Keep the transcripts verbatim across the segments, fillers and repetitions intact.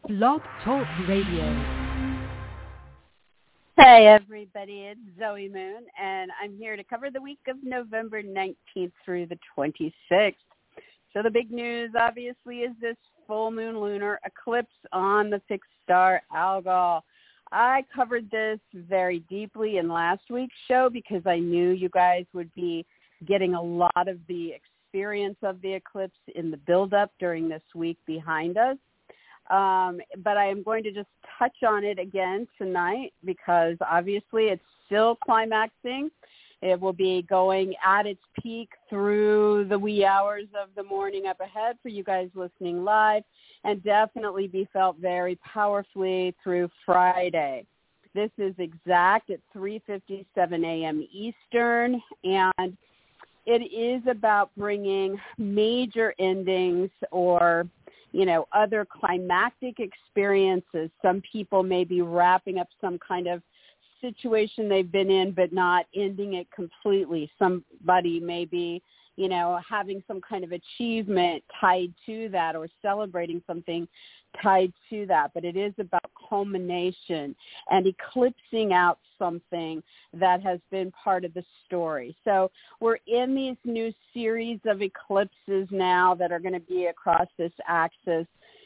Blog Talk Radio. Hey everybody, it's Zoe Moon, and I'm here to cover the week of November nineteenth through the twenty-sixth. So the big news, obviously, is this full moon lunar eclipse on the fixed star Algol. I covered this very deeply in last week's show because I knew you guys would be getting a lot of the experience of the eclipse in the build-up during this week behind us. Um, but I am going to just touch on it again tonight because obviously it's still climaxing. It will be going at its peak through the wee hours of the morning up ahead for you guys listening live, and definitely be felt very powerfully through Friday. This is exact at three fifty-seven a.m. Eastern, and it is about bringing major endings or you know, other climactic experiences. Some people may be wrapping up some kind of situation they've been in, but not ending it completely. Somebody may be, you know, having some kind of achievement tied to that or celebrating something tied to that. But it is about culmination and eclipsing out something that has been part of the story. So we're in these new series of eclipses now that are going to be across this axis.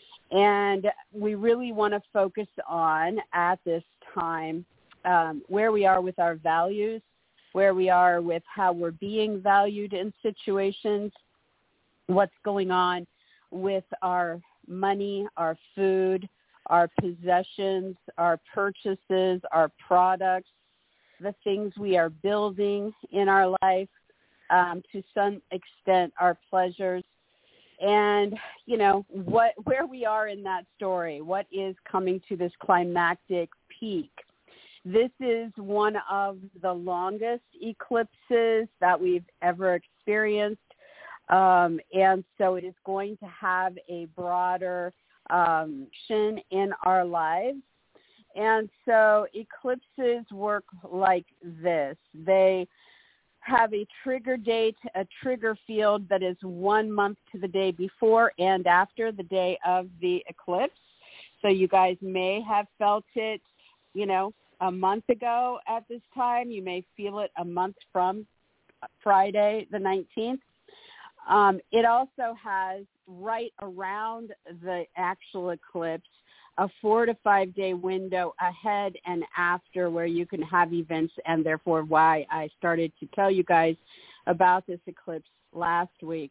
And we really want to focus on, at this time, um, where we are with our values, where we are with how we're being valued in situations, what's going on with our money, our food, our possessions, our purchases, our products, the things we are building in our life, um, to some extent our pleasures, and, you know, what where we are in that story, what is coming to this climactic peak. This is one of the longest eclipses that we've ever experienced, um, and so it is going to have a broader um, action in our lives. And so eclipses work like this. They have a trigger date, a trigger field that is one month to the day before and after the day of the eclipse. So you guys may have felt it, you know, a month ago at this time. You may feel it a month from Friday the nineteenth. Um, it also has right around the actual eclipse a four to five day window ahead and after where you can have events, and therefore why I started to tell you guys about this eclipse last week.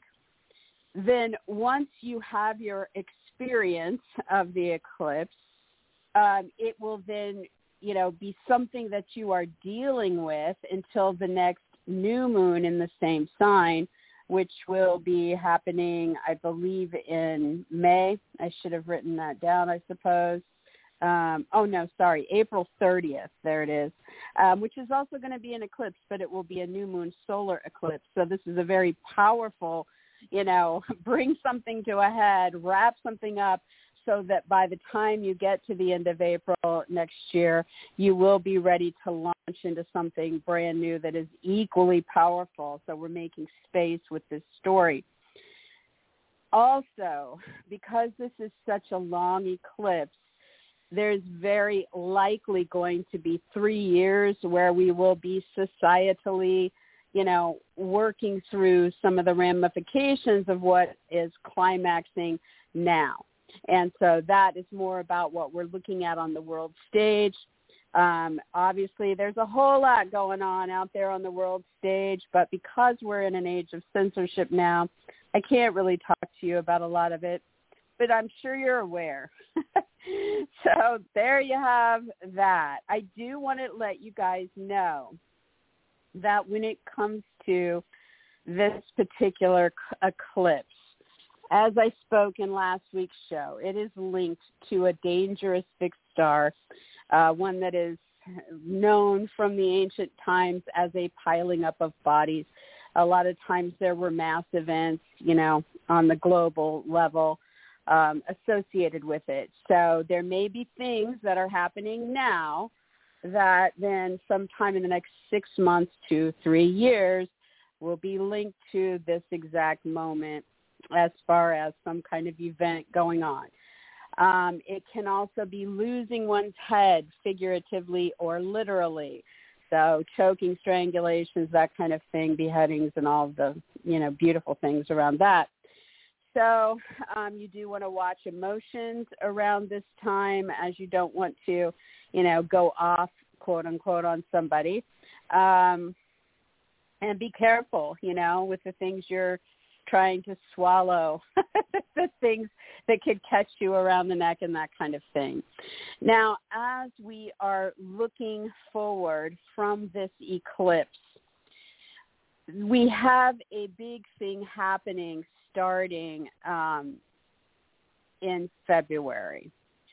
Then once you have your experience of the eclipse, um, it will then, you know, be something that you are dealing with until the next new moon in the same sign, which will be happening, I believe, in May. I should have written that down, I suppose. Um, oh, no, sorry, April thirtieth. There it is, um, which is also going to be an eclipse, but it will be a new moon solar eclipse. So this is a very powerful, you know, bring something to a head, wrap something up, so that by the time you get to the end of April next year, you will be ready to launch into something brand new that is equally powerful. So we're making space with this story. Also, because this is such a long eclipse, there's very likely going to be three years where we will be societally, you know, working through some of the ramifications of what is climaxing now. And so that is more about what we're looking at on the world stage. Um, obviously, there's a whole lot going on out there on the world stage, but because we're in an age of censorship now, I can't really talk to you about a lot of it, but I'm sure you're aware. So there you have that. I do want to let you guys know that when it comes to this particular eclipse, as I spoke in last week's show, it is linked to a dangerous fixed star, uh, one that is known from the ancient times as a piling up of bodies. A lot of times there were mass events, you know, on the global level um, associated with it. So there may be things that are happening now that then sometime in the next six months to three years will be linked to this exact moment as far as some kind of event going on. Um, it can also be losing one's head, figuratively or literally. So choking, strangulations, that kind of thing, beheadings, and all the, you know, beautiful things around that. So um, you do want to watch emotions around this time, as you don't want to, you know, go off, quote unquote, on somebody. Um, and be careful, you know, with the things you're trying to swallow, the things that could catch you around the neck and that kind of thing. Now, as we are looking forward from this eclipse, we have a big thing happening starting um, in February.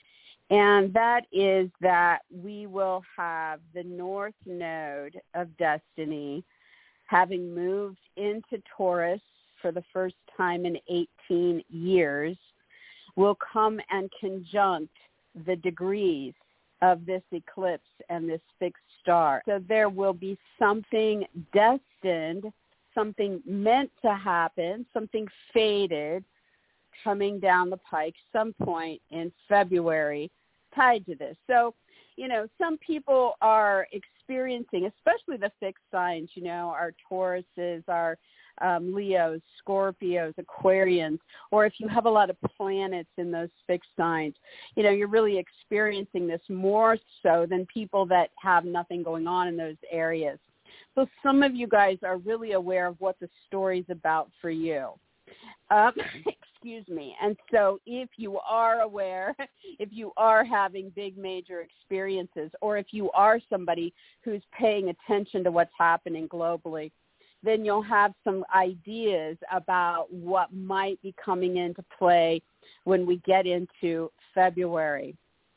And that is that we will have the North Node of Destiny having moved into Taurus for the first time in eighteen years, will come and conjunct the degrees of this eclipse and this fixed star. So there will be something destined, something meant to happen, something fated coming down the pike some point in February tied to this. So, you know, some people are experiencing, especially the fixed signs, you know, our Tauruses, our um, Leos, Scorpios, Aquarians, or if you have a lot of planets in those fixed signs, you know, you're really experiencing this more so than people that have nothing going on in those areas. So some of you guys are really aware of what the story's about for you. Um, excuse me. And so if you are aware, if you are having big major experiences, or if you are somebody who's paying attention to what's happening globally, then you'll have some ideas about what might be coming into play when we get into February.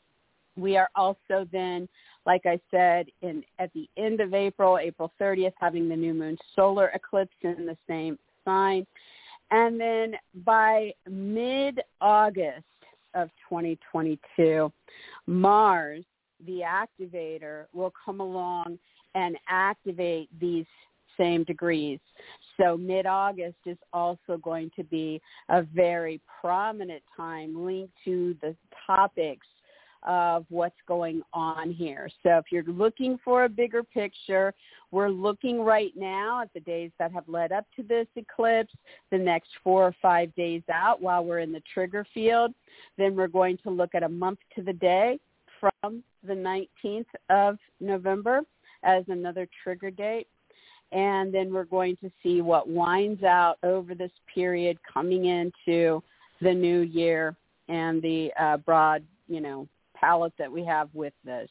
We are also then, like I said, in at the end of April, April thirtieth, having the new moon solar eclipse in the same sign. And then by mid-August of twenty twenty-two, Mars, the activator, will come along and activate these same degrees. So mid-August is also going to be a very prominent time linked to the topics of what's going on here. So if you're looking for a bigger picture, we're looking right now at the days that have led up to this eclipse, the next four or five days out while we're in the trigger field. Then we're going to look at a month to the day from the nineteenth of November as another trigger date. And then we're going to see what winds out over this period coming into the new year and the uh, broad, you know, palette that we have with this.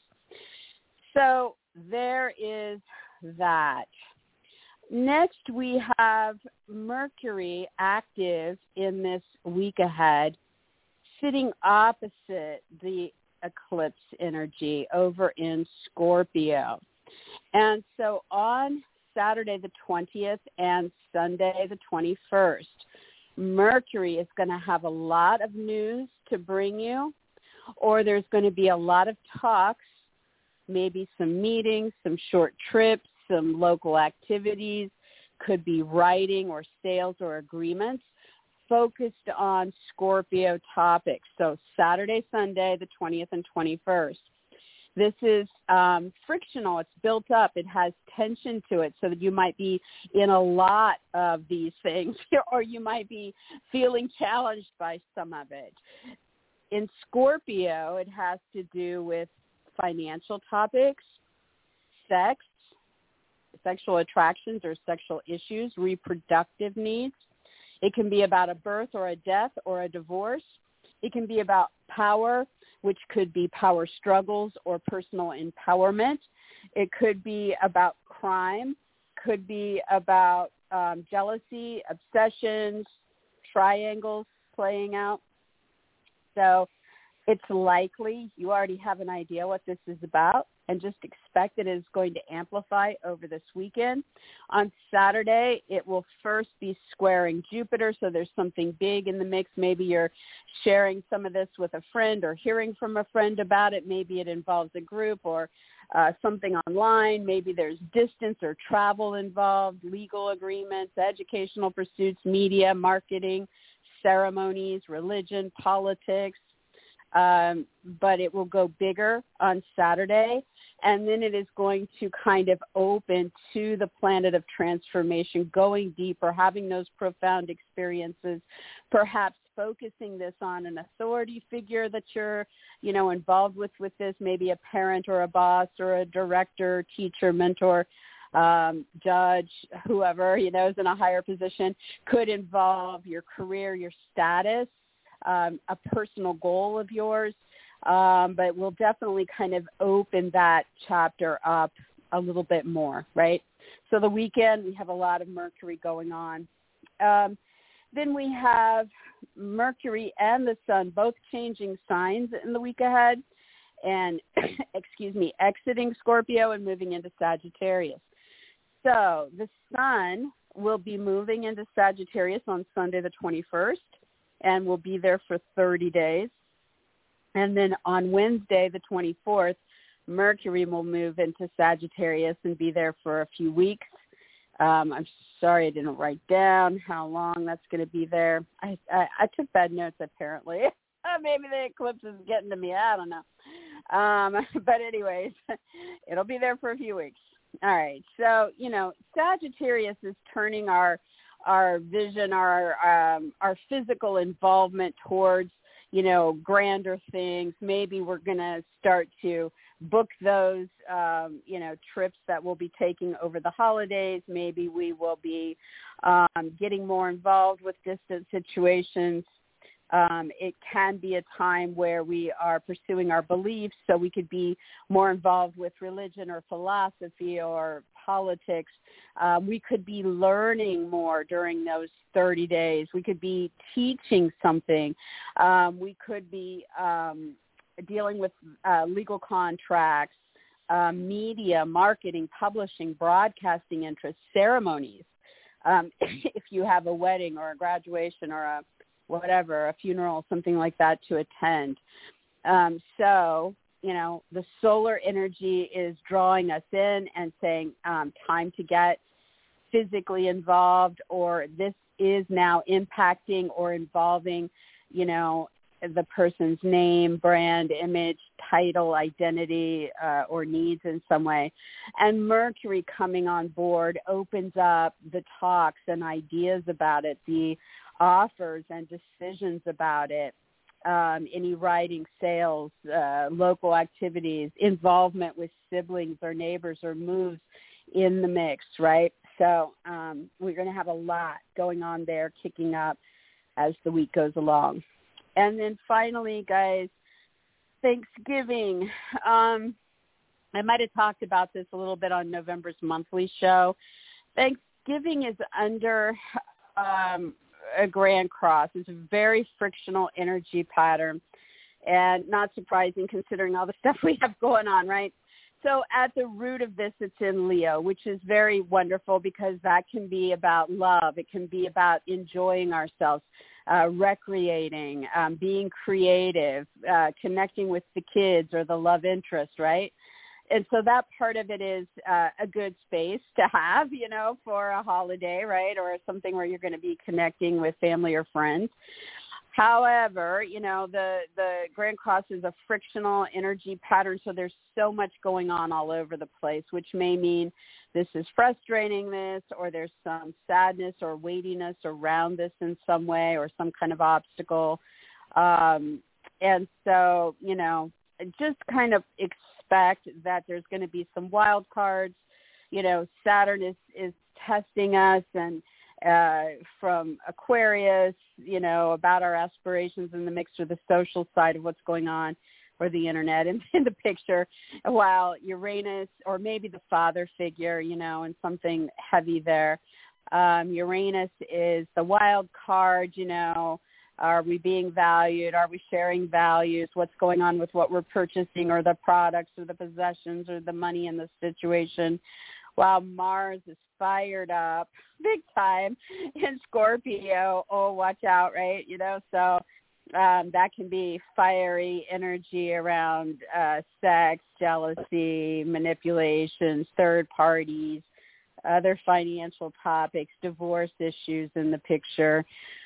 So there is that. Next, we have Mercury active in this week ahead, sitting opposite the eclipse energy over in Scorpio. And so on Saturday the twentieth and Sunday the twenty-first, Mercury is going to have a lot of news to bring you, or there's going to be a lot of talks, maybe some meetings, some short trips, some local activities, could be writing or sales or agreements focused on Scorpio topics. So Saturday, Sunday, the twentieth and twenty-first. This is um, frictional. It's built up. It has tension to it, so that you might be in a lot of these things, or you might be feeling challenged by some of it. In Scorpio, it has to do with financial topics, sex, sexual attractions or sexual issues, reproductive needs. It can be about a birth or a death or a divorce. It can be about power, which could be power struggles or personal empowerment. It could be about crime, could be about um, jealousy, obsessions, triangles playing out. So it's likely you already have an idea what this is about, and just expect that it is going to amplify over this weekend. On Saturday, it will first be squaring Jupiter, so there's something big in the mix. Maybe you're sharing some of this with a friend or hearing from a friend about it. Maybe it involves a group or uh, something online. Maybe there's distance or travel involved, legal agreements, educational pursuits, media, marketing, ceremonies, religion, politics. um, but it will go bigger on Saturday. And then it is going to kind of open to the planet of transformation, going deeper, having those profound experiences, perhaps focusing this on an authority figure that you're, you know, involved with with this, maybe a parent or a boss or a director, teacher, mentor, um, judge, whoever, you know, is in a higher position. Could involve your career, your status, um, a personal goal of yours. Um, but we'll definitely kind of open that chapter up a little bit more, right? So the weekend, we have a lot of Mercury going on. Um, then we have Mercury and the Sun both changing signs in the week ahead and, excuse me, exiting Scorpio and moving into Sagittarius. So the Sun will be moving into Sagittarius on Sunday the twenty-first and will be there for thirty days. And then on Wednesday, the twenty-fourth, Mercury will move into Sagittarius and be there for a few weeks. Um, I'm sorry I didn't write down how long that's going to be there. I, I, I took bad notes, apparently. Maybe the eclipse is getting to me. I don't know. Um, but anyways, it'll be there for a few weeks. All right. So, you know, Sagittarius is turning our our vision, our um, our physical involvement towards, you know, grander things. Maybe we're going to start to book those, um, you know, trips that we'll be taking over the holidays. Maybe we will be um, getting more involved with distant situations. Um, it can be a time where we are pursuing our beliefs, so we could be more involved with religion or philosophy or politics. Um, we could be learning more during those thirty days. We could be teaching something. Um, we could be um, dealing with uh, legal contracts, uh, media, marketing, publishing, broadcasting interests, ceremonies. Um, if you have a wedding or a graduation or a whatever, a funeral, something like that to attend. Um, so, you know, the solar energy is drawing us in and saying um, time to get physically involved, or this is now impacting or involving, you know, the person's name, brand, image, title, identity, uh, or needs in some way. And Mercury coming on board opens up the talks and ideas about it, the offers and decisions about it, um, any writing, sales, uh, local activities, involvement with siblings or neighbors or moves in the mix, right? So um, we're going to have a lot going on there kicking up as the week goes along. And then finally, guys, Thanksgiving. Um, I might have talked about this a little bit on November's monthly show. Thanksgiving is under um, a Grand Cross. It's a very frictional energy pattern, and not surprising considering all the stuff we have going on, right? So at the root of this, it's in Leo, which is very wonderful because that can be about love. It can be about enjoying ourselves, uh, recreating, um, being creative, uh, connecting with the kids or the love interest, right? And so that part of it is uh, a good space to have, you know, for a holiday, right, or something where you're going to be connecting with family or friends. However, you know, the, the Grand Cross is a frictional energy pattern, so there's so much going on all over the place, which may mean this is frustrating this, or there's some sadness or weightiness around this in some way, or some kind of obstacle. Um, and so, you know, just kind of expect that there's going to be some wild cards. You know, Saturn is, is testing us, and uh, from Aquarius, you know, about our aspirations in the mix, or the social side of what's going on, or the internet in, in the picture, while Uranus, or maybe the father figure, you know, and something heavy there. Um, Uranus is the wild card, you know. Are we being valued? Are we sharing values? What's going on with what we're purchasing, or the products, or the possessions, or the money in the situation? While Mars is fired up big time in Scorpio. Oh, watch out, right? You know, so um, that can be fiery energy around uh, sex, jealousy, manipulations, third parties, other financial topics, divorce issues in the picture.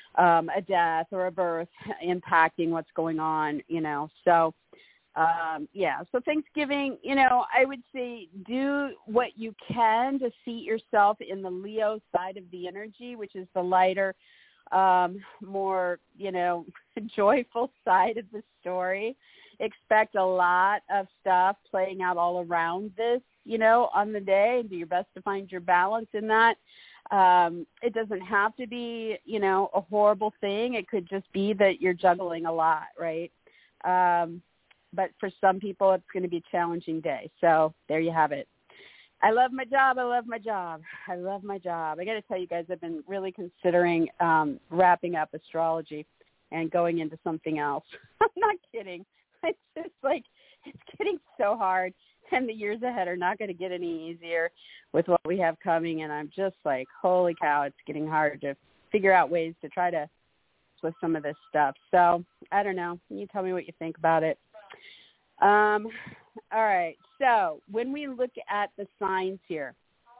um, a death or a birth impacting what's going on, you know. So, um, yeah, so Thanksgiving, you know, I would say do what you can to seat yourself in the Leo side of the energy, which is the lighter, um, more, you know, joyful side of the story. Expect a lot of stuff playing out all around this, you know, on the day, and do your best to find your balance in that. Um, it doesn't have to be, you know, a horrible thing. It could just be that you're juggling a lot, right? Um, but for some people, it's going to be a challenging day. So there you have it. I love my job. I love my job. I love my job. I got to tell you guys, I've been really considering um, wrapping up astrology and going into something else. I'm not kidding. It's just like, it's getting so hard, and the years ahead are not going to get any easier with what we have coming. And I'm just like, holy cow, it's getting hard to figure out ways to try to with some of this stuff. So I don't know. You tell me what you think about it. Um, all right. So when we look at the signs here,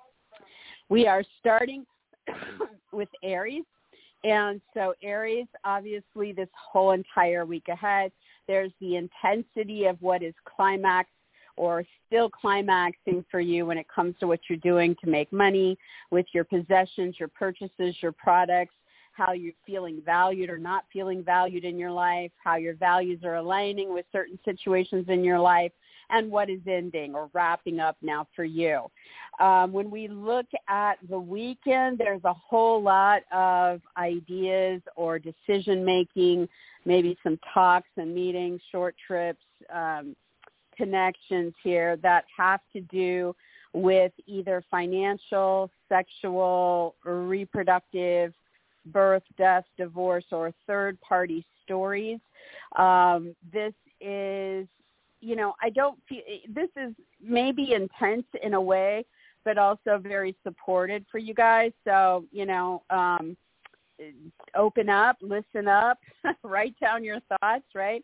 we are starting with Aries. And so Aries, obviously, this whole entire week ahead, there's the intensity of what is climax or still climaxing for you when it comes to what you're doing to make money with your possessions, your purchases, your products, how you're feeling valued or not feeling valued in your life, how your values are aligning with certain situations in your life, and what is ending or wrapping up now for you. Um, when we look at the weekend, there's a whole lot of ideas or decision-making, maybe some talks and meetings, short trips, um, connections here that have to do with either financial, sexual, or reproductive, birth, death, divorce, or third-party stories. Um, this is, you know, I don't feel, this is maybe intense in a way, but also very supported for you guys. So, you know, um, open up, listen up, write down your thoughts, right?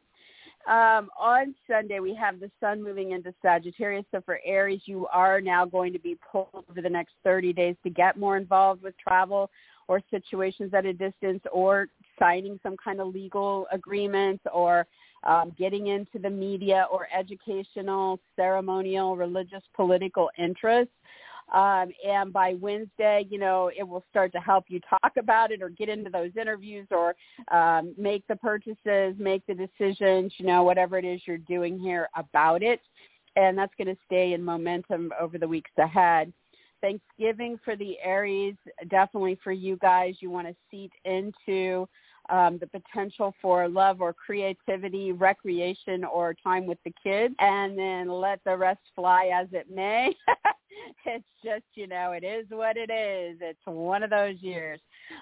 Um, on Sunday, we have the sun moving into Sagittarius. So for Aries, you are now going to be pulled over the next thirty days to get more involved with travel or situations at a distance, or signing some kind of legal agreements, or um, getting into the media or educational, ceremonial, religious, political interests. Um, and by Wednesday, you know, it will start to help you talk about it or get into those interviews or um, make the purchases, make the decisions, you know, whatever it is you're doing here about it. And that's going to stay in momentum over the weeks ahead. Thanksgiving for the Aries, definitely for you guys, you want to seat into um, the potential for love or creativity, recreation, or time with the kids, and then let the rest fly as it may. It's just, you know, it is what it is. It's one of those years.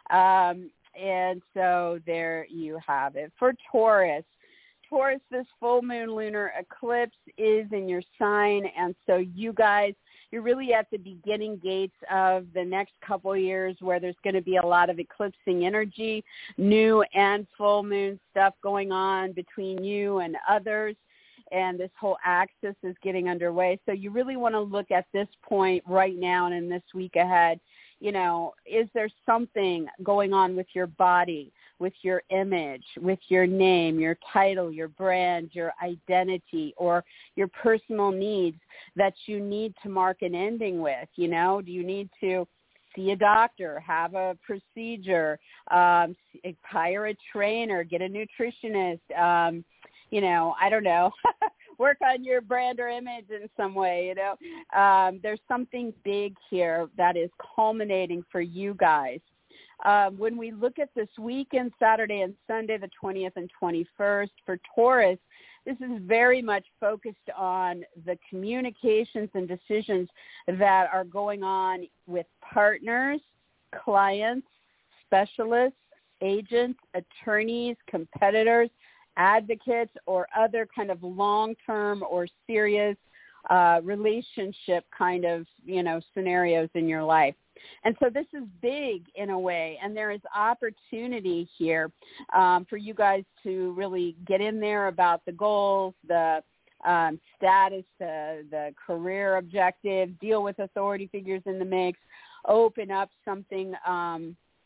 Um, and so there you have it. For Taurus, Taurus, this full moon lunar eclipse is in your sign, and so you guys, you're really at the beginning gates of the next couple of years where there's going to be a lot of eclipsing energy, new and full moon stuff going on between you and others, and this whole axis is getting underway. So you really want to look at this point right now and in this week ahead, you know, is there something going on with your body, with your image, with your name, your title, your brand, your identity, or your personal needs that you need to mark an ending with? You know, do you need to see a doctor, have a procedure, um, hire a trainer, get a nutritionist, um, you know, I don't know, work on your brand or image in some way, you know. Um, there's something big here that is culminating for you guys. Um, when we look at this weekend, Saturday and Sunday, the twentieth and twenty-first, for Taurus, this is very much focused on the communications and decisions that are going on with partners, clients, specialists, agents, attorneys, competitors, advocates, or other kind of long-term or serious uh, relationship kind of, you know, scenarios in your life. And so this is big in a way, and there is opportunity here um, for you guys to really get in there about the goals, the um, status, the, the career objective, deal with authority figures in the mix, open up something um,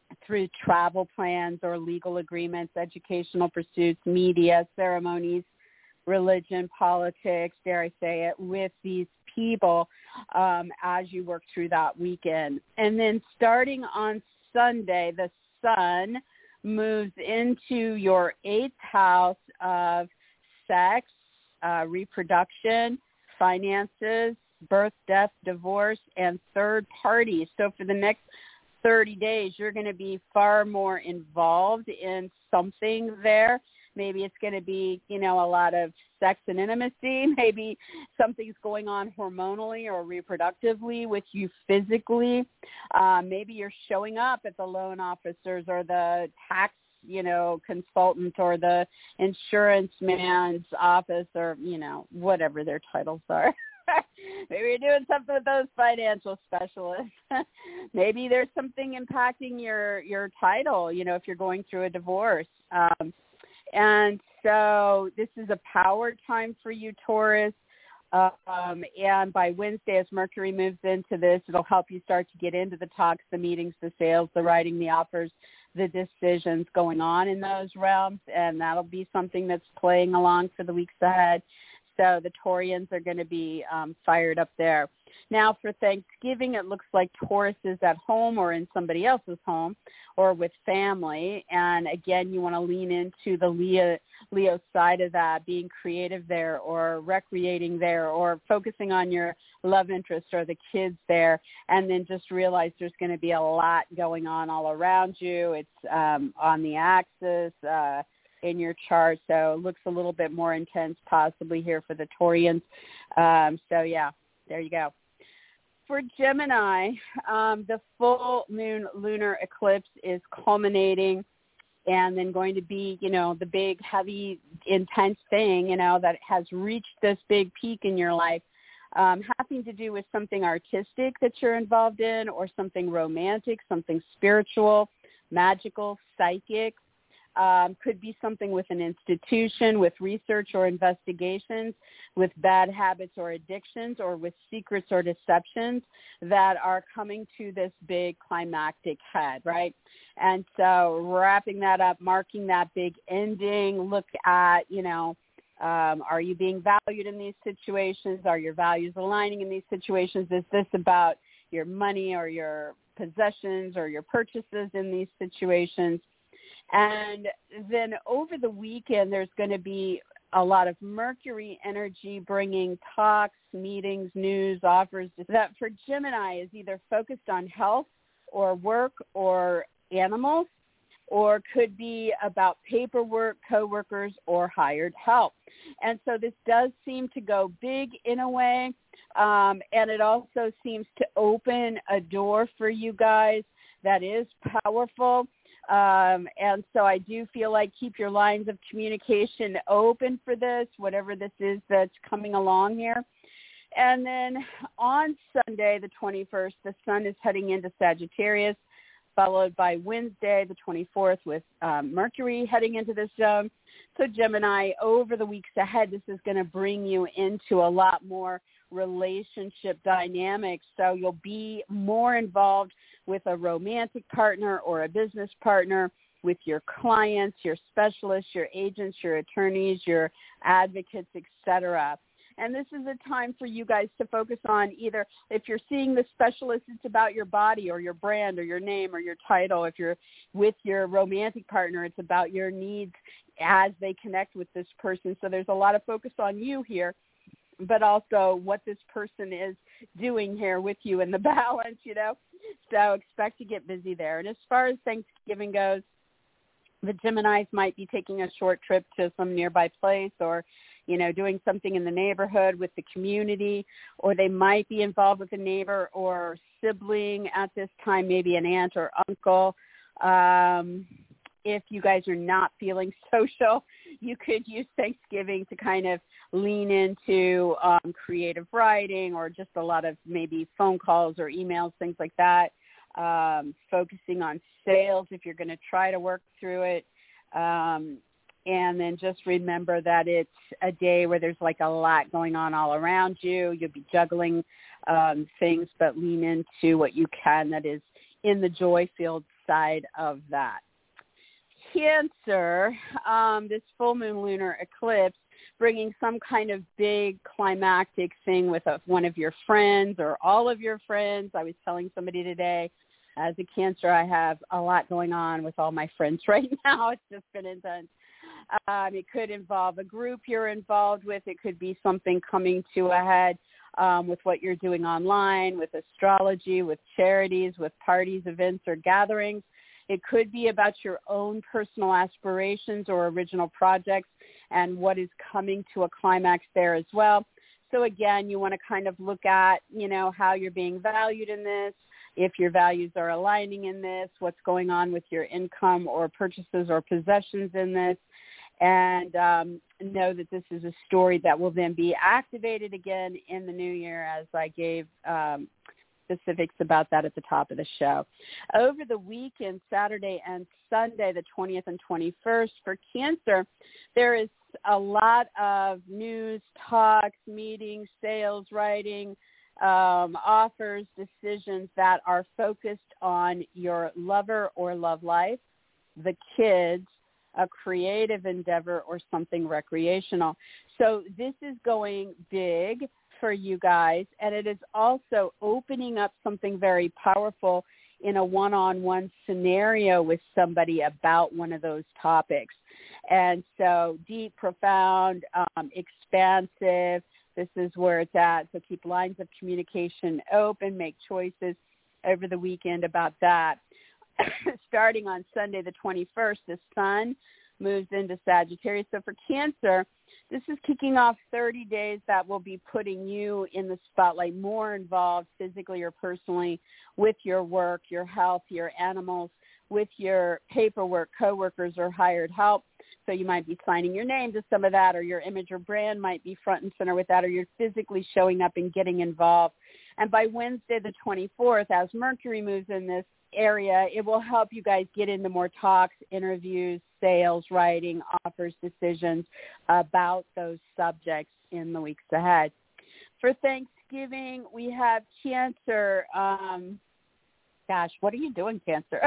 through travel plans or legal agreements, educational pursuits, media, ceremonies, religion, politics, dare I say it, with these people um, as you work through that weekend. And then starting on Sunday, the sun moves into your eighth house of sex, uh, reproduction, finances, birth, death, divorce, and third parties. So for the next thirty days, you're going to be far more involved in something there. Maybe it's going to be, you know, a lot of sex and intimacy. Maybe something's going on hormonally or reproductively with you physically. Uh, maybe you're showing up at the loan officers or the tax, you know, consultant or the insurance man's office or, you know, whatever their titles are. Maybe you're doing something with those financial specialists. Maybe there's something impacting your, your title, you know, if you're going through a divorce. Um, and so this is a power time for you, Taurus. Um, and by Wednesday, as Mercury moves into this, it'll help you start to get into the talks, the meetings, the sales, the writing, the offers, the decisions going on in those realms. And that'll be something that's playing along for the weeks ahead. So the Taurians are going to be um, fired up there. Now for Thanksgiving, it looks like Taurus is at home or in somebody else's home or with family. And again, you want to lean into the Leo, Leo side of that, being creative there or recreating there or focusing on your love interest or the kids there. And then just realize there's going to be a lot going on all around you. It's um, on the axis, uh, in your chart, so it looks a little bit more intense possibly here for the Taurians. Um, so, yeah, there you go. For Gemini, um, the full moon lunar eclipse is culminating and then going to be, you know, the big, heavy, intense thing, you know, that has reached this big peak in your life, um, having to do with something artistic that you're involved in or something romantic, something spiritual, magical, psychic. Um, could be something with an institution, with research or investigations, with bad habits or addictions, or with secrets or deceptions that are coming to this big climactic head, right? And so wrapping that up, marking that big ending, look at, you know, um, are you being valued in these situations? Are your values aligning in these situations? Is this about your money or your possessions or your purchases in these situations? And then over the weekend, there's going to be a lot of Mercury energy bringing talks, meetings, news, offers that for Gemini is either focused on health or work or animals, or could be about paperwork, coworkers, or hired help. And so this does seem to go big in a way, um, and it also seems to open a door for you guys that is powerful. Um, and so I do feel like keep your lines of communication open for this, whatever this is that's coming along here. And then on Sunday, the twenty-first, the sun is heading into Sagittarius, followed by Wednesday, the twenty-fourth, with um, Mercury heading into this zone. So Gemini, over the weeks ahead, this is going to bring you into a lot more relationship dynamics. So you'll be more involved with a romantic partner or a business partner, with your clients, your specialists, your agents, your attorneys, your advocates, et cetera. And this is a time for you guys to focus on either, if you're seeing the specialist, it's about your body or your brand or your name or your title. If you're with your romantic partner, it's about your needs as they connect with this person. So there's a lot of focus on you here, but also what this person is doing here with you in the balance, you know. So expect to get busy there. And as far as Thanksgiving goes, the Geminis might be taking a short trip to some nearby place or, you know, doing something in the neighborhood with the community, or they might be involved with a neighbor or sibling at this time, maybe an aunt or uncle. Um, if you guys are not feeling social, you could use Thanksgiving to kind of lean into um, creative writing or just a lot of maybe phone calls or emails, things like that, um, focusing on sales if you're going to try to work through it. Um, and then just remember that it's a day where there's like a lot going on all around you. You'll be juggling um, things, but lean into what you can that is in the joy-filled side of that. Cancer, um, this full moon lunar eclipse, bringing some kind of big climactic thing with a, one of your friends or all of your friends. I was telling somebody today, as a Cancer, I have a lot going on with all my friends right now. It's just been intense. Um, it could involve a group you're involved with. It could be something coming to a head um, with what you're doing online, with astrology, with charities, with parties, events, or gatherings. It could be about your own personal aspirations or original projects and what is coming to a climax there as well. So again, you want to kind of look at, you know, how you're being valued in this, if your values are aligning in this, what's going on with your income or purchases or possessions in this, and um, know that this is a story that will then be activated again in the new year, as I gave um, specifics about that at the top of the show. Over the weekend, Saturday and Sunday, the twentieth and twenty-first, for Cancer, there is a lot of news, talks, meetings, sales, writing, um, offers, decisions that are focused on your lover or love life, the kids, a creative endeavor, or something recreational. So this is going big for you guys, and it is also opening up something very powerful in a one-on-one scenario with somebody about one of those topics. And so deep, profound, um, expansive, this is where it's at. So keep lines of communication open, make choices over the weekend about that. Starting on Sunday the twenty-first, the sun moves into Sagittarius. So for Cancer, this is kicking off thirty days that will be putting you in the spotlight, more involved physically or personally with your work, your health, your animals, with your paperwork, coworkers, or hired help. So you might be signing your name to some of that, or your image or brand might be front and center with that, or you're physically showing up and getting involved. And by Wednesday the twenty-fourth, as Mercury moves in this area, it will help you guys get into more talks, interviews, sales, writing, offers, decisions about those subjects in the weeks ahead. For Thanksgiving, we have Cancer. Um, gosh, what are you doing, Cancer?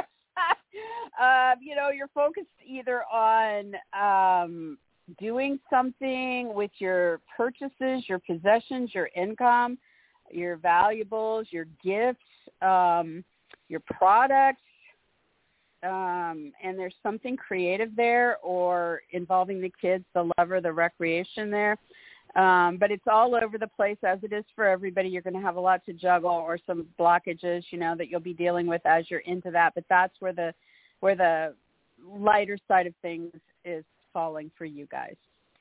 uh, you know, you're focused either on um, doing something with your purchases, your possessions, your income, your valuables, your gifts, um, your products, um, and there's something creative there, or involving the kids, the lover, the recreation there. Um, but it's all over the place, as it is for everybody. You're going to have a lot to juggle, or some blockages, you know, that you'll be dealing with as you're into that. But that's where the where the lighter side of things is falling for you guys.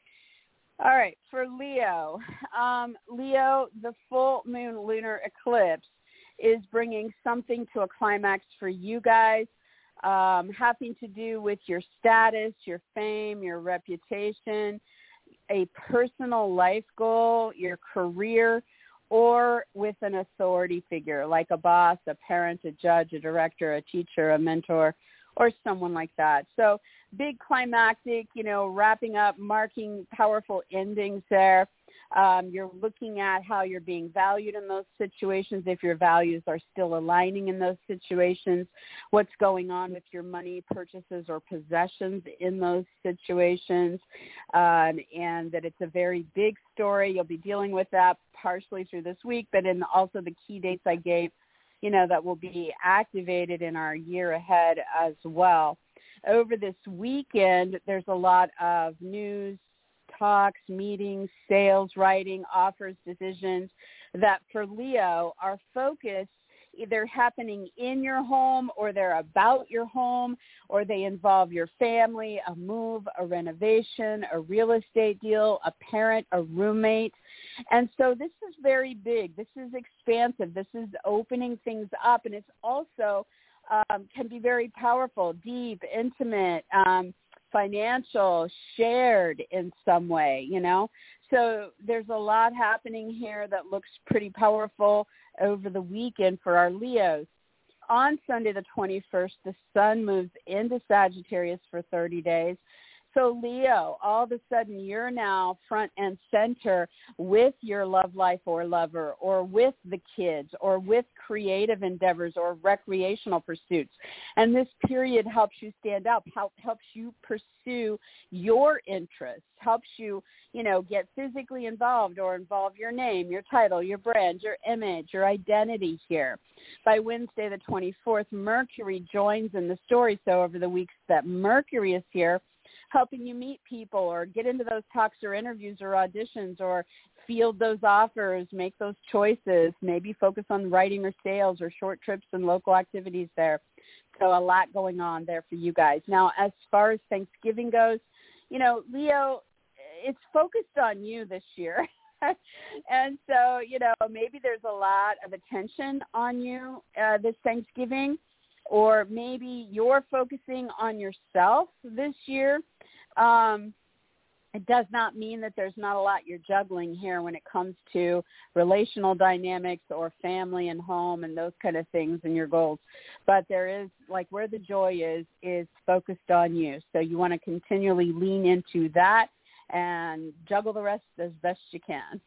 All right, for Leo. Um, Leo, the full moon lunar eclipse is bringing something to a climax for you guys, um, having to do with your status, your fame, your reputation, a personal life goal, your career, or with an authority figure like a boss, a parent, a judge, a director, a teacher, a mentor, or someone like that. So big climactic, you know, wrapping up, marking powerful endings there. Um, you're looking at how you're being valued in those situations, if your values are still aligning in those situations, what's going on with your money, purchases, or possessions in those situations, um, and that it's a very big story. You'll be dealing with that partially through this week, but in also the key dates I gave, you know, that will be activated in our year ahead as well. Over this weekend, there's a lot of news, talks, meetings, sales, writing, offers, decisions that for Leo are focused, either happening in your home, or they're about your home, or they involve your family, a move, a renovation, a real estate deal, a parent, a roommate. And so this is very big. This is expansive. This is opening things up, and it's also um, can be very powerful, deep, intimate, um, financial, shared in some way, you know. So there's a lot happening here that looks pretty powerful over the weekend for our Leos. On Sunday the twenty-first, the sun moves into Sagittarius for thirty days. So Leo, all of a sudden you're now front and center with your love life or lover, or with the kids, or with creative endeavors or recreational pursuits. And this period helps you stand out, help, helps you pursue your interests, helps you, you know, get physically involved or involve your name, your title, your brand, your image, your identity here. By Wednesday the twenty-fourth, Mercury joins in the story. So over the weeks that Mercury is here, helping you meet people or get into those talks or interviews or auditions or field those offers, make those choices, maybe focus on writing or sales or short trips and local activities there. So a lot going on there for you guys. Now, as far as Thanksgiving goes, you know, Leo, it's focused on you this year. And so, you know, maybe there's a lot of attention on you uh, this Thanksgiving, or maybe you're focusing on yourself this year. Um, it does not mean that there's not a lot you're juggling here when it comes to relational dynamics or family and home and those kind of things and your goals. But there is, like, where the joy is, is focused on you. So you want to continually lean into that and juggle the rest as best you can.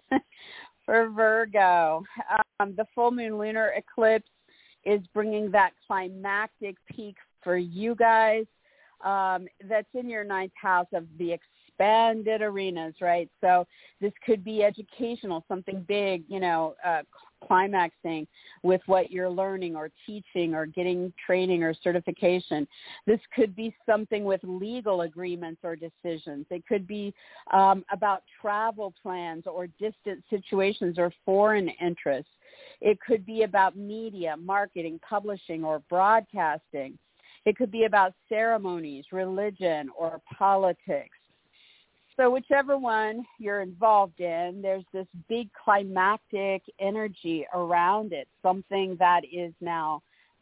For Virgo, um, the full moon lunar eclipse is bringing that climactic peak for you guys. Um, that's in your ninth house of the expanded arenas, right? So this could be educational, something big, you know, uh, climaxing with what you're learning or teaching or getting training or certification. This could be something with legal agreements or decisions. It could be um, about travel plans or distant situations or foreign interests. It could be about media, marketing, publishing, or broadcasting. It could be about ceremonies, religion, or politics. So whichever one you're involved in, there's this big climactic energy around it, something that is now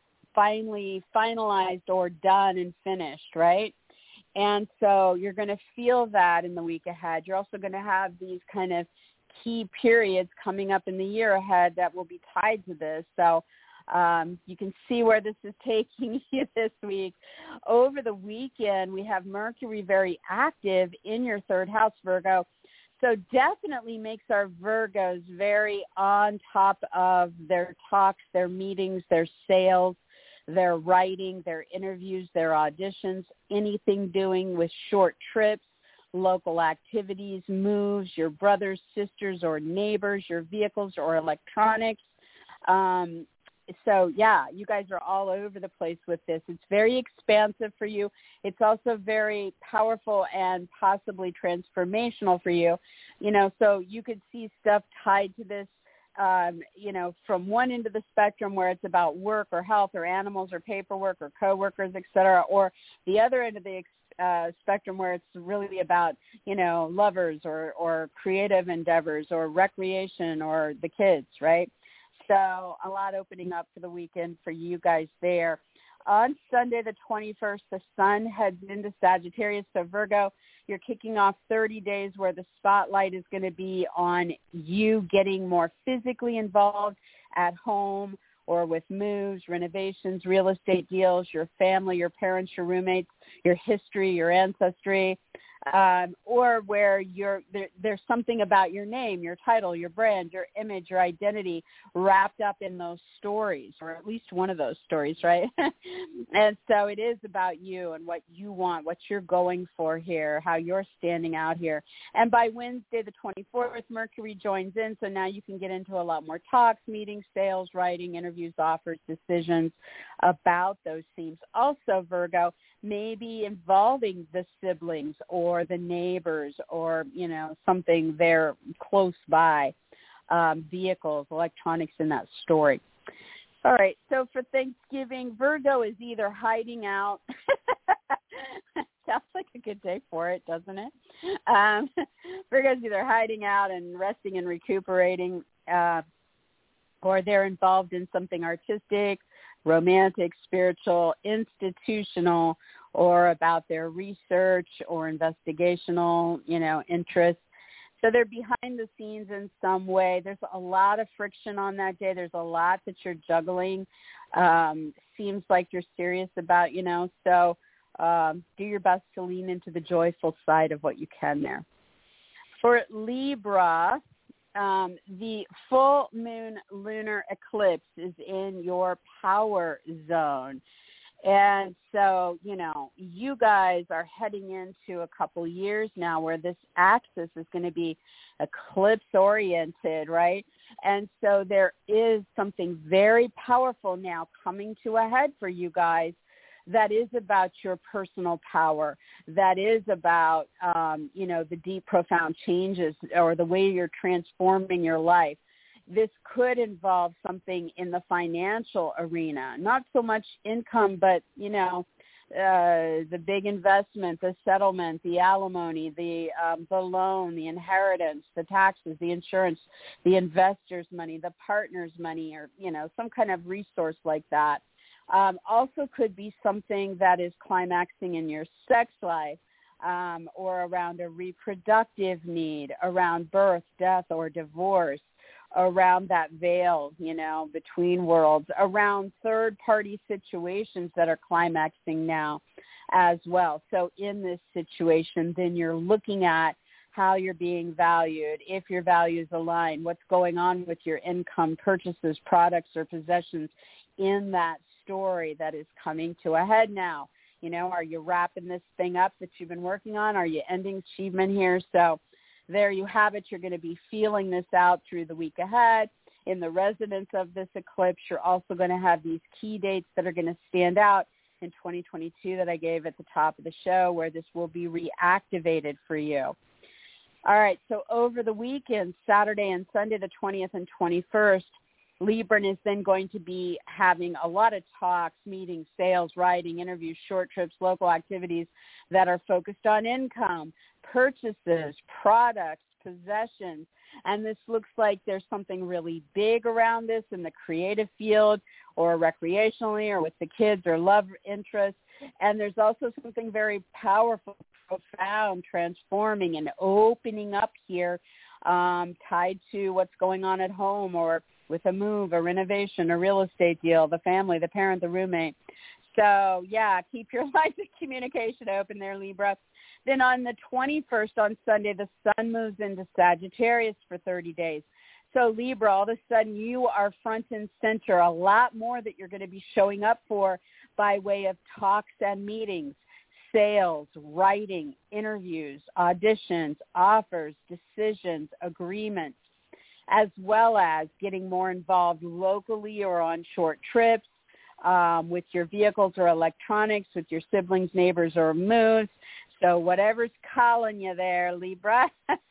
finally finalized or done and finished, right? And so you're going to feel that in the week ahead. You're also going to have these kind of key periods coming up in the year ahead that will be tied to this. So um, you can see where this is taking you this week. Over the weekend, we have Mercury very active in your third house, Virgo. So definitely makes our Virgos very on top of their talks, their meetings, their sales, their writing, their interviews, their auditions, anything doing with short trips, local activities, moves, your brothers, sisters, or neighbors, your vehicles or electronics. Um, so, yeah, you guys are all over the place with this. It's very expansive for you. It's also very powerful and possibly transformational for you. You know, so you could see stuff tied to this, um, you know, from one end of the spectrum where it's about work or health or animals or paperwork or coworkers, et cetera, or the other end of the uh, spectrum where it's really about, you know, lovers or, or creative endeavors or recreation or the kids, right? So a lot opening up for the weekend for you guys there. On Sunday, the twenty-first, the sun heads into Sagittarius. So Virgo, you're kicking off thirty days where the spotlight is going to be on you getting more physically involved at home or with moves, renovations, real estate deals, your family, your parents, your roommates, your history, your ancestry, um, or where you're there, there's something about your name, your title, your brand, your image, your identity wrapped up in those stories, or at least one of those stories, right? And so it is about you and what you want, what you're going for here, how you're standing out here. And by Wednesday, the twenty-fourth, Mercury joins in, so now you can get into a lot more talks, meetings, sales, writing, interviews, offers, decisions about those themes. Also, Virgo, maybe involving the siblings or the neighbors or, you know, something there close by, um, vehicles, electronics in that story. All right, so for Thanksgiving, Virgo is either hiding out. Sounds like a good day for it, doesn't it? Um, Virgo's either hiding out and resting and recuperating, uh, or they're involved in something artistic, romantic, spiritual, institutional, or about their research or investigational, you know, interests. So they're behind the scenes in some way. There's a lot of friction on that day. There's a lot that you're juggling. Um, seems like you're serious about, you know, so um, do your best to lean into the joyful side of what you can there. For Libra, um, the full moon lunar eclipse is in your power zone. And so, you know, you guys are heading into a couple years now where this axis is going to be eclipse-oriented, right? And so there is something very powerful now coming to a head for you guys that is about your personal power, that is about, um, you know, the deep, profound changes or the way you're transforming your life. This could involve something in the financial arena, not so much income, but, you know, uh, the big investment, the settlement, the alimony, the um, the loan, the inheritance, the taxes, the insurance, the investor's money, the partner's money, or, you know, some kind of resource like that. Um, also could be something that is climaxing in your sex life, um, or around a reproductive need, around birth, death, or divorce, around that veil, you know, between worlds, around third-party situations that are climaxing now as well. So in this situation, then you're looking at how you're being valued, if your values align, what's going on with your income, purchases, products, or possessions in that story that is coming to a head now. You know, are you wrapping this thing up that you've been working on? Are you ending achievement here? So there you have it. You're going to be feeling this out through the week ahead. In the resonance of this eclipse, you're also going to have these key dates that are going to stand out in twenty twenty-two that I gave at the top of the show, where this will be reactivated for you. All right, so over the weekend, Saturday and Sunday, the twentieth and twenty-first, Libra is then going to be having a lot of talks, meetings, sales, writing, interviews, short trips, local activities that are focused on income, purchases, products, possessions. And this looks like there's something really big around this in the creative field or recreationally or with the kids or love interest. And there's also something very powerful, profound, transforming and opening up here, um, tied to what's going on at home or with a move, a renovation, a real estate deal, the family, the parent, the roommate. So, yeah, keep your lines of communication open there, Libra. Then on the twenty-first, on Sunday, the sun moves into Sagittarius for thirty days. So, Libra, all of a sudden you are front and center, a lot more that you're going to be showing up for by way of talks and meetings, sales, writing, interviews, auditions, offers, decisions, agreements, as well as getting more involved locally or on short trips um, with your vehicles or electronics, with your siblings, neighbors, or moves. So whatever's calling you there, Libra,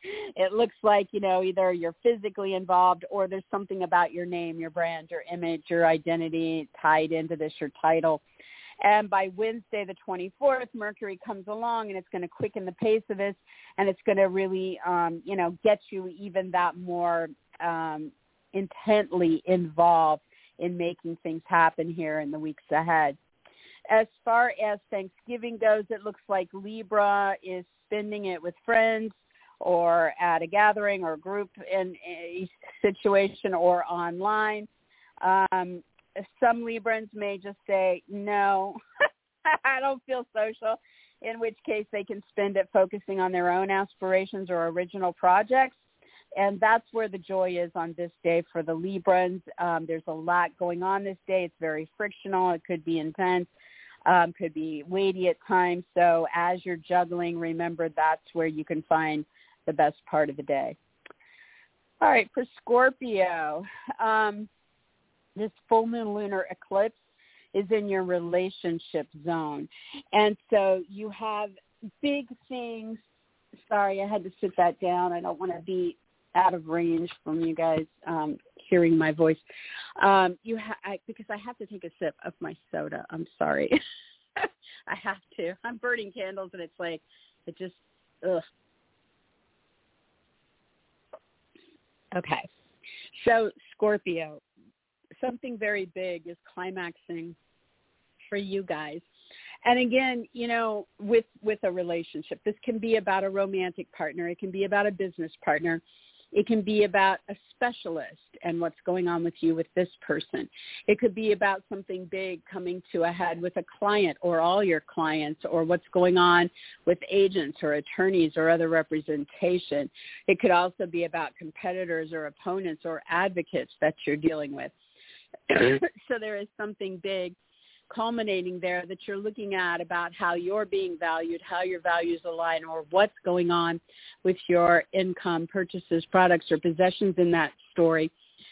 it looks like, you know, either you're physically involved or there's something about your name, your brand, your image, your identity tied into this, your title. And by Wednesday, the twenty-fourth, Mercury comes along, and it's going to quicken the pace of this, and it's going to really, um, you know, get you even that more um, intently involved in making things happen here in the weeks ahead. As far as Thanksgiving goes, it looks like Libra is spending it with friends or at a gathering or a group in a situation or online. Um, some Librans may just say, no, I don't feel social, in which case they can spend it focusing on their own aspirations or original projects. And that's where the joy is on this day for the Librans. Um, there's a lot going on this day. It's very frictional. It could be intense, um, could be weighty at times. So as you're juggling, remember that's where you can find the best part of the day. All right, for Scorpio, um, this full moon lunar eclipse is in your relationship zone. And so you have big things. Sorry, I had to sit that down. I don't want to be out of range from you guys um, hearing my voice. Um, you ha- I, because I have to take a sip of my soda. I'm sorry. I have to. I'm burning candles, and it's like, it just, ugh. Okay. So, Scorpio, something very big is climaxing for you guys. And again, you know, with, with a relationship, this can be about a romantic partner. It can be about a business partner. It can be about a specialist and what's going on with you with this person. It could be about something big coming to a head with a client or all your clients, or what's going on with agents or attorneys or other representation. It could also be about competitors or opponents or advocates that you're dealing with. So there is something big culminating there that you're looking at about how you're being valued, how your values align, or what's going on with your income, purchases, products, or possessions in that story.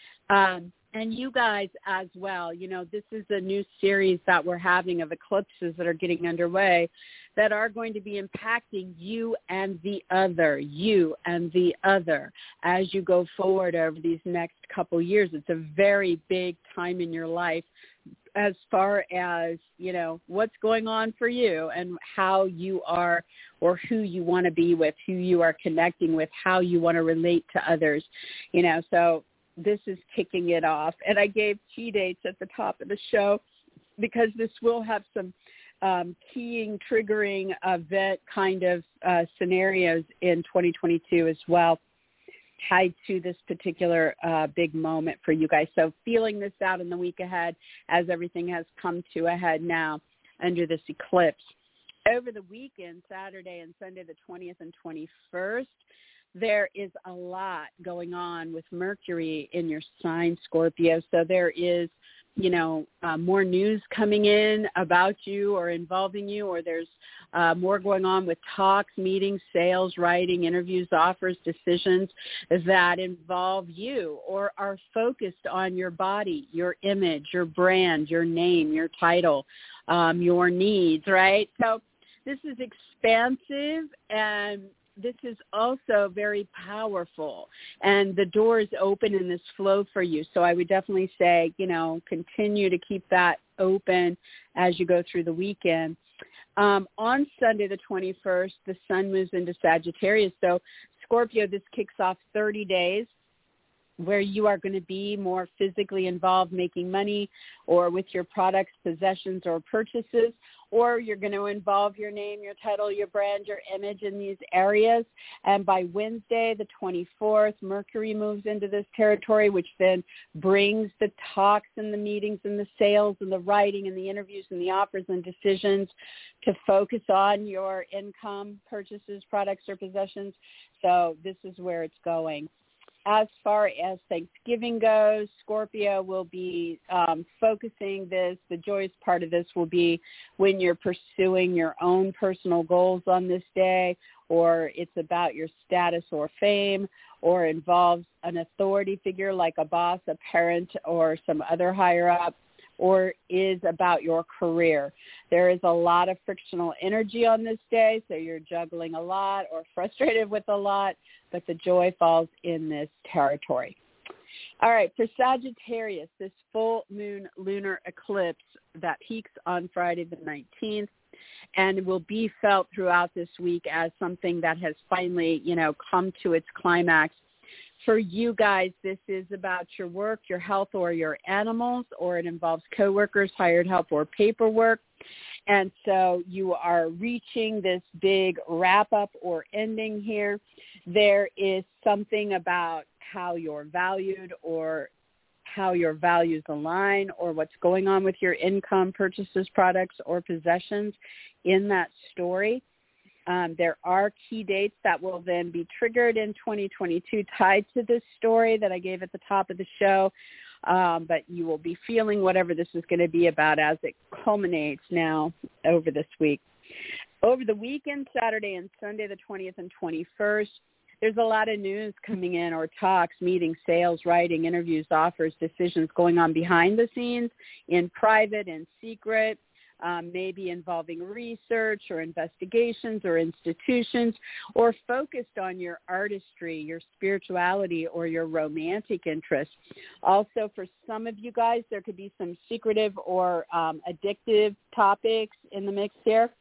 Um, and you guys as well, you know, this is a new series that we're having of eclipses that are getting underway that are going to be impacting you and the other, you and the other as you go forward over these next couple years. It's a very big time in your life as far as, you know, what's going on for you and how you are, or who you want to be with, who you are connecting with, how you want to relate to others, you know. So this is kicking it off. And I gave key dates at the top of the show because this will have some um, keying, triggering event kind of uh, scenarios in twenty twenty-two as well, tied to this particular uh, big moment for you guys. So feeling this out in the week ahead as everything has come to a head now under this eclipse. Over the weekend, Saturday and Sunday, the twentieth and twenty-first, there is a lot going on with Mercury in your sign, Scorpio. So there is, you know, uh, more news coming in about you or involving you, or there's uh, more going on with talks, meetings, sales, writing, interviews, offers, decisions that involve you or are focused on your body, your image, your brand, your name, your title, um, your needs, right? So this is expansive, and this is also very powerful, and the door is open in this flow for you. So I would definitely say, you know, continue to keep that open as you go through the weekend. Um, on Sunday, the twenty-first, the sun moves into Sagittarius. So Scorpio, this kicks off thirty days where you are going to be more physically involved making money or with your products, possessions, or purchases, or you're going to involve your name, your title, your brand, your image in these areas. And by Wednesday, the twenty-fourth, Mercury moves into this territory, which then brings the talks and the meetings and the sales and the writing and the interviews and the offers and decisions to focus on your income, purchases, products, or possessions. So this is where it's going. As far as Thanksgiving goes, Scorpio will be um, focusing this. The joyous part of this will be when you're pursuing your own personal goals on this day, or it's about your status or fame, or involves an authority figure like a boss, a parent, or some other higher up, or is about your career. There is a lot of frictional energy on this day, so you're juggling a lot or frustrated with a lot, but the joy falls in this territory. All right, for Sagittarius, this full moon lunar eclipse that peaks on Friday the nineteenth and will be felt throughout this week as something that has finally, you know, come to its climax. For you guys, this is about your work, your health, or your animals, or it involves coworkers, hired help, or paperwork. And so you are reaching this big wrap-up or ending here. There is something about how you're valued or how your values align or what's going on with your income, purchases, products, or possessions in that story. Um, there are key dates that will then be triggered in twenty twenty-two tied to this story that I gave at the top of the show, um, but you will be feeling whatever this is going to be about as it culminates now over this week. Over the weekend, Saturday and Sunday, the twentieth and twenty-first, there's a lot of news coming in, or talks, meetings, sales, writing, interviews, offers, decisions going on behind the scenes, in private and secret. Um, maybe involving research or investigations or institutions, or focused on your artistry, your spirituality, or your romantic interests. Also, for some of you guys, there could be some secretive or um, addictive topics in the mix here.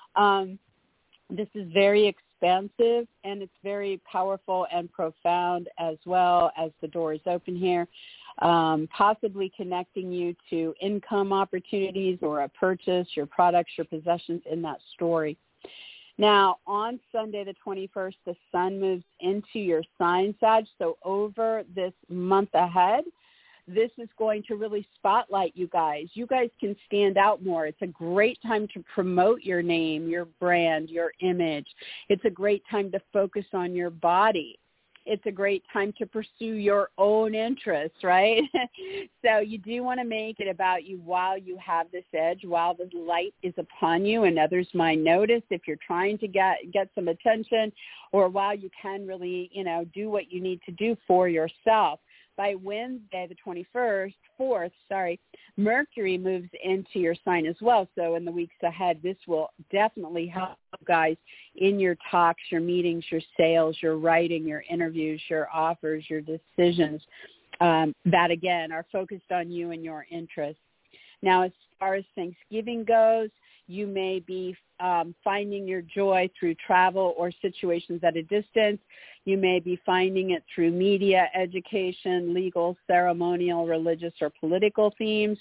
Um, this is very expansive, and it's very powerful and profound as well as the door is open here. Um, possibly connecting you to income opportunities or a purchase, your products, your possessions in that story. Now, on Sunday the twenty-first, the sun moves into your sign, Sag. So over this month ahead, this is going to really spotlight you guys. You guys can stand out more. It's a great time to promote your name, your brand, your image. It's a great time to focus on your body. It's a great time to pursue your own interests, right? So you do want to make it about you while you have this edge, while the light is upon you and others might notice if you're trying to get, get some attention, or while you can really, you know, do what you need to do for yourself. By Wednesday, the twenty-first, fourth, sorry, Mercury moves into your sign as well. So in the weeks ahead, this will definitely help you guys in your talks, your meetings, your sales, your writing, your interviews, your offers, your decisions, um, that, again, are focused on you and your interests. Now, as far as Thanksgiving goes, you may be um, finding your joy through travel or situations at a distance. You may be finding it through media, education, legal, ceremonial, religious, or political themes.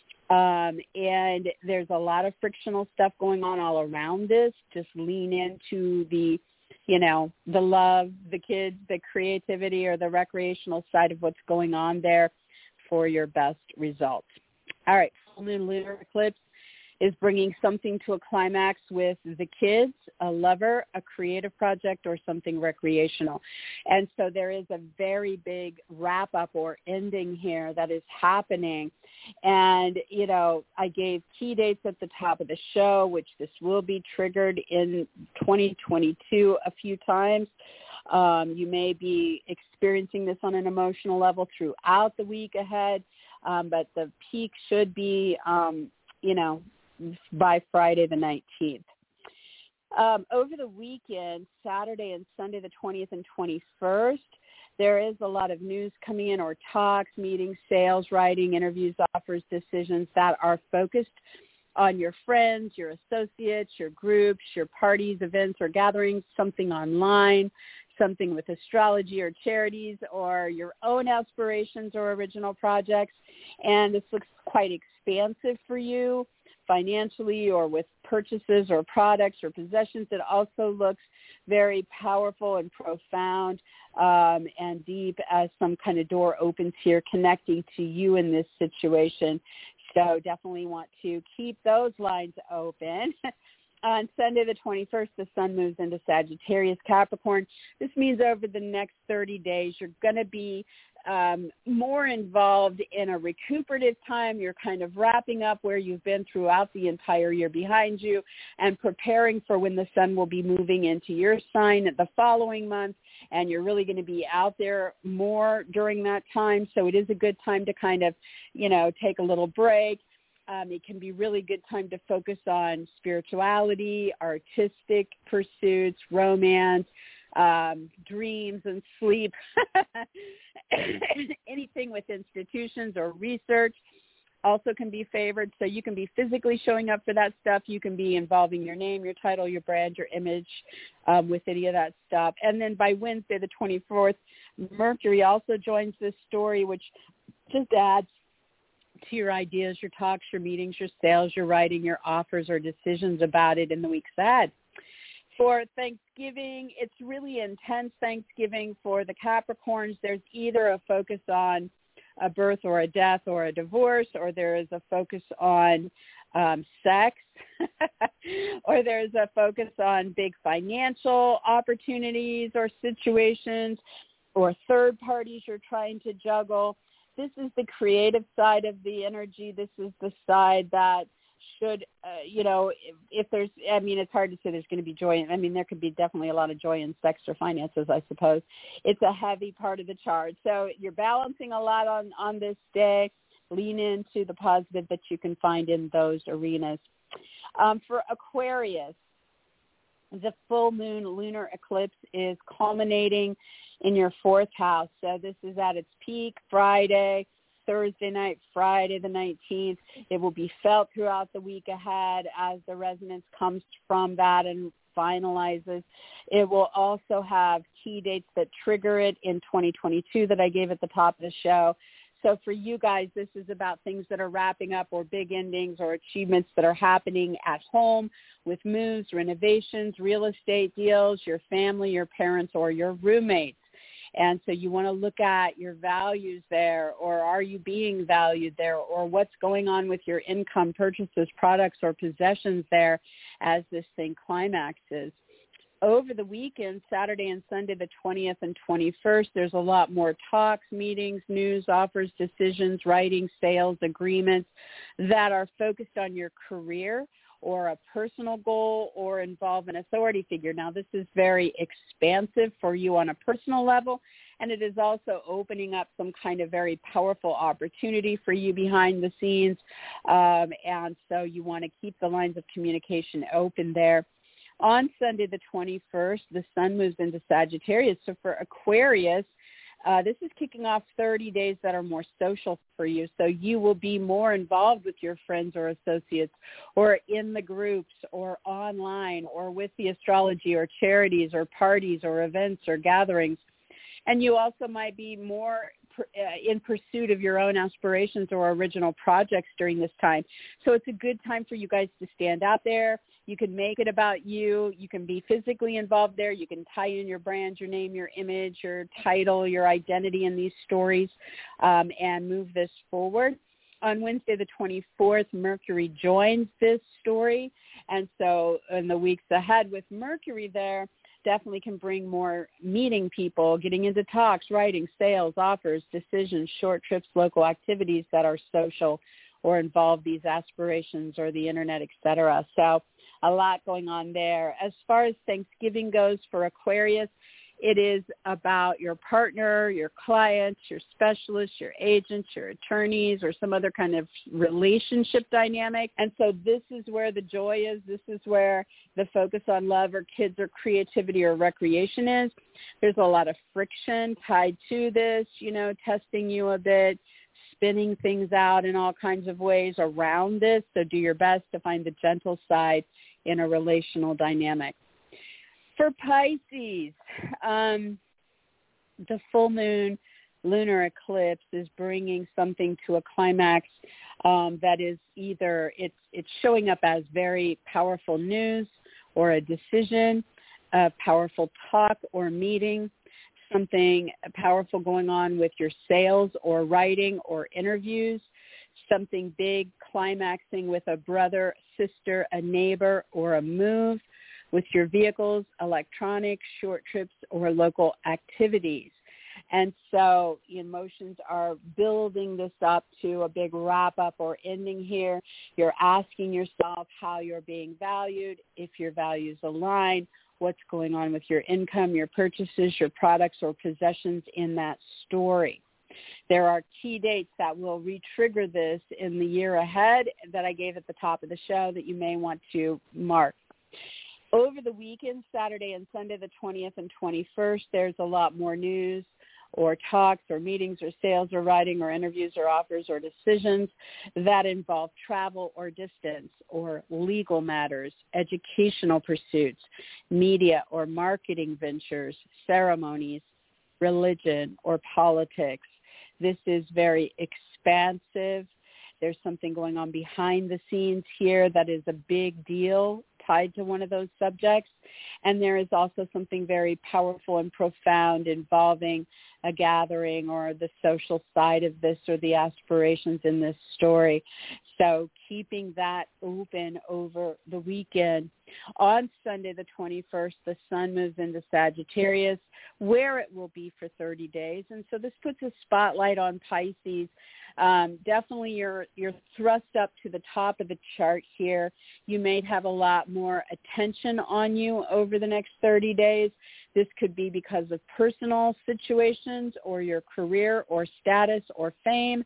Um, and there's a lot of frictional stuff going on all around this. Just lean into the, you know, the love, the kids, the creativity, or the recreational side of what's going on there for your best results. All right, full moon lunar eclipse is bringing something to a climax with the kids, a lover, a creative project, or something recreational. And so there is a very big wrap-up or ending here that is happening. And, you know, I gave key dates at the top of the show, which this will be triggered in twenty twenty-two a few times. Um, you may be experiencing this on an emotional level throughout the week ahead, um, but the peak should be, um, you know, by Friday the nineteenth. Um, over the weekend, Saturday and Sunday the twentieth and twenty-first, there is a lot of news coming in, or talks, meetings, sales, writing, interviews, offers, decisions that are focused on your friends, your associates, your groups, your parties, events, or gatherings, something online, something with astrology or charities, or your own aspirations or original projects. And this looks quite expansive for you financially, or with purchases or products or possessions. It also looks very powerful and profound um, and deep, as some kind of door opens here connecting to you in this situation. So definitely want to keep those lines open. On Sunday the twenty-first, the sun moves into Sagittarius, Capricorn. This means over the next thirty days, you're going to be um, more involved in a recuperative time. You're kind of wrapping up where you've been throughout the entire year behind you and preparing for when the sun will be moving into your sign the following month. And you're really going to be out there more during that time. So it is a good time to kind of, you know, take a little break. Um, it can be really good time to focus on spirituality, artistic pursuits, romance, um, dreams, and sleep. Anything with institutions or research also can be favored. So you can be physically showing up for that stuff. You can be involving your name, your title, your brand, your image um, with any of that stuff. And then by Wednesday the twenty-fourth, Mercury also joins this story, which just adds to your ideas, your talks, your meetings, your sales, your writing, your offers, or decisions about it in the weeks ahead. For Thanksgiving, it's really intense Thanksgiving for the Capricorns. There's either a focus on a birth or a death or a divorce, or there is a focus on um, sex, or there's a focus on big financial opportunities or situations, or third parties you're trying to juggle. This is the creative side of the energy. This is the side that should, uh, you know, if, if there's, I mean, it's hard to say there's going to be joy. I mean, there could be definitely a lot of joy in sex or finances, I suppose. It's a heavy part of the chart. So you're balancing a lot on, on this day. Lean into the positive that you can find in those arenas. Um, for Aquarius, the full moon lunar eclipse is culminating in your fourth house. So this is at its peak Friday, Thursday night, Friday the nineteenth. It will be felt throughout the week ahead as the resonance comes from that and finalizes. It will also have key dates that trigger it in twenty twenty-two that I gave at the top of the show. So for you guys, this is about things that are wrapping up or big endings or achievements that are happening at home with moves, renovations, real estate deals, your family, your parents, or your roommates. And so you want to look at your values there, or are you being valued there, or what's going on with your income, purchases, products, or possessions there as this thing climaxes. Over the weekend, Saturday and Sunday, the twentieth and twenty-first, there's a lot more talks, meetings, news, offers, decisions, writing, sales, agreements that are focused on your career or a personal goal or involve an authority figure. Now, this is very expansive for you on a personal level, and it is also opening up some kind of very powerful opportunity for you behind the scenes, um, and so you want to keep the lines of communication open there. On Sunday, the twenty-first, the sun moves into Sagittarius. So for Aquarius, uh, this is kicking off thirty days that are more social for you. So you will be more involved with your friends or associates or in the groups or online or with the astrology or charities or parties or events or gatherings. And you also might be more in pursuit of your own aspirations or original projects during this time. So it's a good time for you guys to stand out there. You can make it about you. You can be physically involved there. You can tie in your brand, your name, your image, your title, your identity in these stories, um, and move this forward. On Wednesday, the twenty-fourth, Mercury joins this story. And so in the weeks ahead with Mercury there, definitely can bring more meeting people, getting into talks, writing, sales, offers, decisions, short trips, local activities that are social or involve these aspirations or the internet, et cetera. So a lot going on there. As far as Thanksgiving goes for Aquarius, it is about your partner, your clients, your specialists, your agents, your attorneys, or some other kind of relationship dynamic. And so this is where the joy is. This is where the focus on love or kids or creativity or recreation is. There's a lot of friction tied to this, you know, testing you a bit, spinning things out in all kinds of ways around this. So do your best to find the gentle side in a relational dynamic. For Pisces, um, the full moon lunar eclipse is bringing something to a climax um, that is either it's it's showing up as very powerful news or a decision, a powerful talk or meeting, something powerful going on with your sales or writing or interviews, something big climaxing with a brother, sister, a neighbor, or a move, with your vehicles, electronics, short trips, or local activities. And so emotions are building this up to a big wrap-up or ending here. You're asking yourself how you're being valued, if your values align, what's going on with your income, your purchases, your products, or possessions in that story. There are key dates that will re-trigger this in the year ahead that I gave at the top of the show that you may want to mark. Over the weekend, Saturday and Sunday, the twentieth and twenty-first, there's a lot more news or talks or meetings or sales or writing or interviews or offers or decisions that involve travel or distance or legal matters, educational pursuits, media or marketing ventures, ceremonies, religion, or politics. This is very expansive. There's something going on behind the scenes here that is a big deal tied to one of those subjects. And there is also something very powerful and profound involving a gathering or the social side of this or the aspirations in this story. So keeping that open over the weekend. On Sunday, the twenty-first, the sun moves into Sagittarius, where it will be for thirty days. And so this puts a spotlight on Pisces. Um, definitely you're, you're thrust up to the top of the chart here. You may have a lot more attention on you over the next thirty days. This could be because of personal situations or your career or status or fame.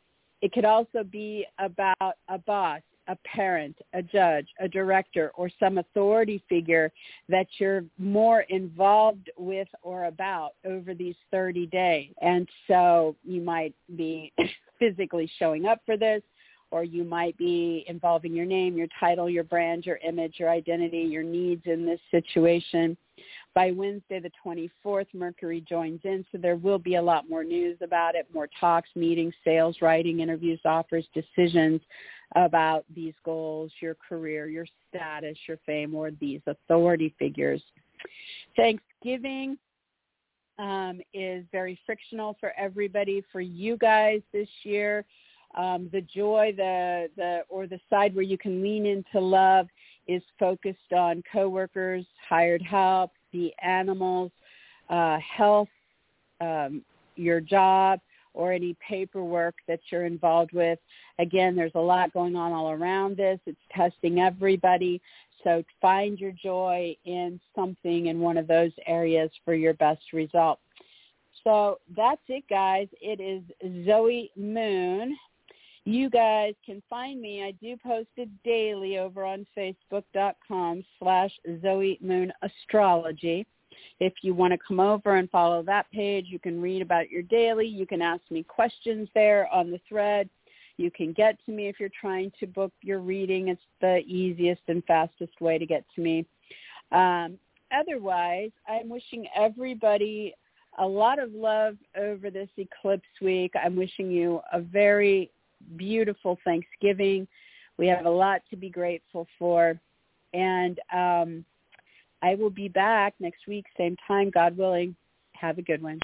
It could also be about a boss, a parent, a judge, a director, or some authority figure that you're more involved with or about over these thirty days. And so you might be physically showing up for this, or you might be involving your name, your title, your brand, your image, your identity, your needs in this situation. By Wednesday the twenty-fourth, Mercury joins in, so there will be a lot more news about it, more talks, meetings, sales, writing, interviews, offers, decisions about these goals, your career, your status, your fame, or these authority figures. Thanksgiving um, is very frictional for everybody. For you guys this year, um, the joy, the the or the side where you can lean into love is focused on coworkers, hired help, the animals, uh, health, um, your job, or any paperwork that you're involved with. Again, there's a lot going on all around this. It's testing everybody. So find your joy in something in one of those areas for your best result. So that's it, guys. It is Zoe Moon. You guys can find me. I do post it daily over on Facebook.com slash Zoe Moon Astrology. If you want to come over and follow that page, you can read about your daily. You can ask me questions there on the thread. You can get to me if you're trying to book your reading. It's the easiest and fastest way to get to me. Um, otherwise, I'm wishing everybody a lot of love over this eclipse week. I'm wishing you a very beautiful Thanksgiving. We have a lot to be grateful for. And um, I will be back next week, same time, God willing. Have a good one.